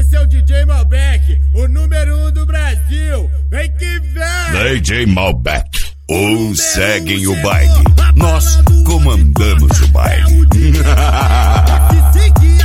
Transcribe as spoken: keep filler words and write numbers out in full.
Esse é o D J Malbec, o número um do Brasil. Vem que vem! D J Malbec, uns seguem o baile, nós comandamos o baile. Se seguir